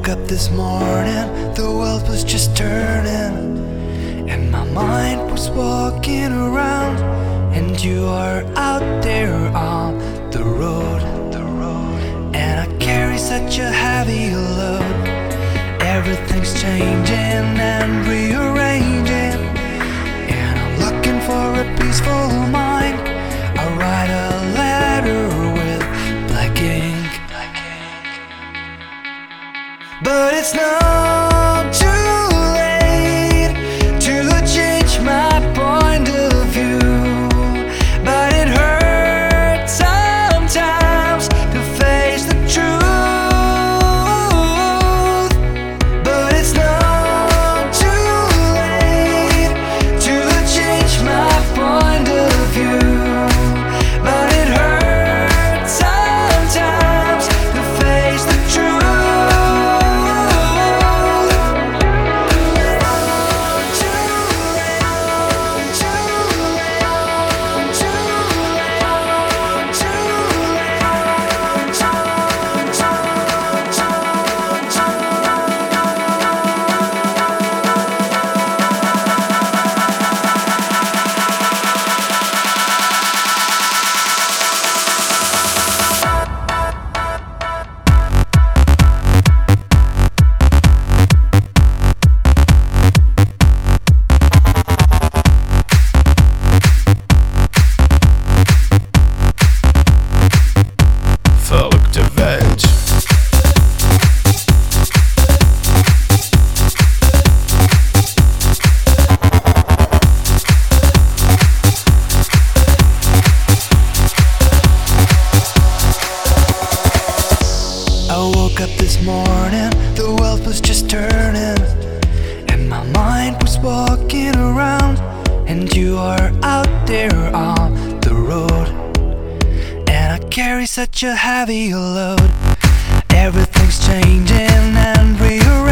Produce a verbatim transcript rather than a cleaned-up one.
woke up this morning, the world was just turning, and my mind was walking around, and you are out there on the road, the road. And I carry such a heavy load. Everything's changing and rearranging, and I'm looking for a peaceful mind. I write a letter with black ink, but it's not too late to change my point of view. But it hurts sometimes to face the truth. But it's not too late to change my point of view. But it hurts sometimes to face the truth. Verrückte Welt. I woke up this morning, the world was just turning, and my mind was walking around, and you are out there on the road. And I carry such a heavy load. Everything's changing and rearranging.